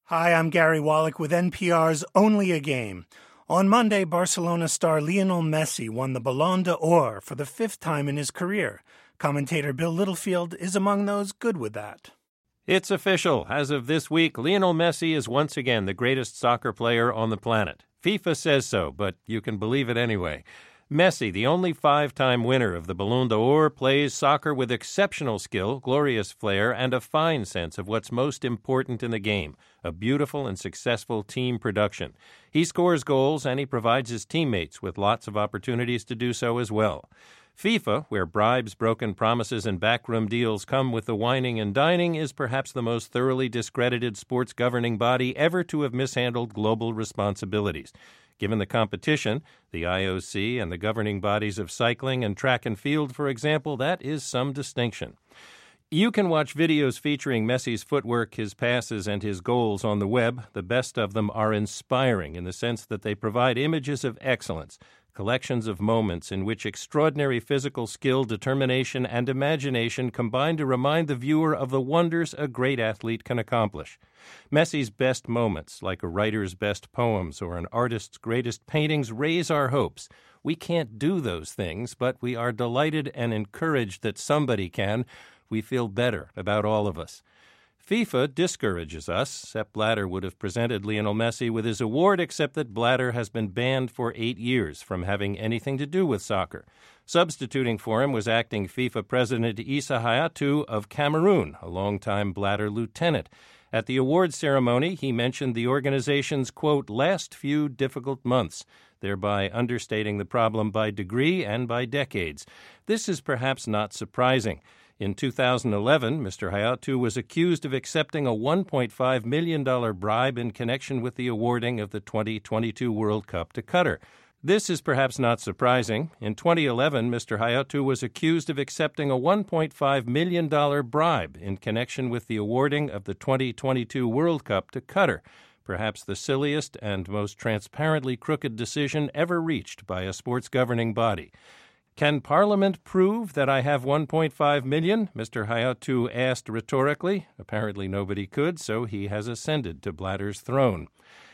Hi, I'm Gary Wallach with NPR's Only a Game. On Monday, Barcelona star Lionel Messi won the Ballon d'Or for the fifth time in his career. Commentator Bill Littlefield is among those good with that. It's official. As of this week, Lionel Messi is once again the greatest soccer player on the planet. FIFA says so, but you can believe it anyway. Messi, the only five-time winner of the Ballon d'Or, plays soccer with exceptional skill, glorious flair, and a fine sense of what's most important in the game, a beautiful and successful team production. He scores goals, and he provides his teammates with lots of opportunities to do so as well. FIFA, where bribes, broken promises, and backroom deals come with the whining and dining, is perhaps the most thoroughly discredited sports governing body ever to have mishandled global responsibilities. Given the competition, the IOC and the governing bodies of cycling and track and field, for example, that is some distinction. You can watch videos featuring Messi's footwork, his passes, and his goals on the web. The best of them are inspiring in the sense that they provide images of excellence, collections of moments in which extraordinary physical skill, determination, and imagination combine to remind the viewer of the wonders a great athlete can accomplish. Messi's best moments, like a writer's best poems or an artist's greatest paintings, raise our hopes. We can't do those things, but we are delighted and encouraged that somebody can. We feel better about all of us. FIFA discourages us. Sepp Blatter would have presented Lionel Messi with his award, except that Blatter has been banned for 8 years from having anything to do with soccer. Substituting for him was acting FIFA president Issa Hayatou of Cameroon, a longtime Blatter lieutenant. At the awards ceremony, he mentioned the organization's, quote, last few difficult months, thereby understating the problem by degree and by decades. This is perhaps not surprising. In 2011, Mr. Hayatou was accused of accepting a $1.5 million bribe in connection with the awarding of the 2022 World Cup to Qatar. This is perhaps not surprising. In 2011, Mr. Hayatou was accused of accepting a $1.5 million bribe in connection with the awarding of the 2022 World Cup to Qatar, perhaps the silliest and most transparently crooked decision ever reached by a sports governing body. Can Parliament prove that I have $1.5 million? Mr. Hayatou asked rhetorically. Apparently nobody could, so he has ascended to Blatter's throne.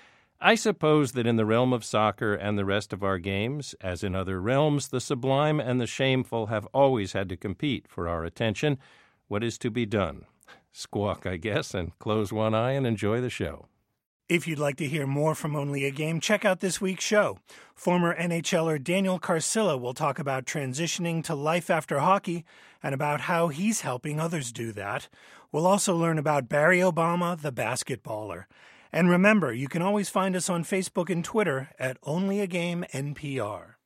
I suppose that in the realm of soccer and the rest of our games, as in other realms, the sublime and the shameful have always had to compete for our attention. What is to be done? Squawk, I guess, and close one eye and enjoy the show. If you'd like to hear more from Only a Game, check out this week's show. Former NHLer Daniel Carcillo will talk about transitioning to life after hockey and about how he's helping others do that. We'll also learn about Barry Obama, the basketballer. And remember, you can always find us on Facebook and Twitter at Only a Game NPR.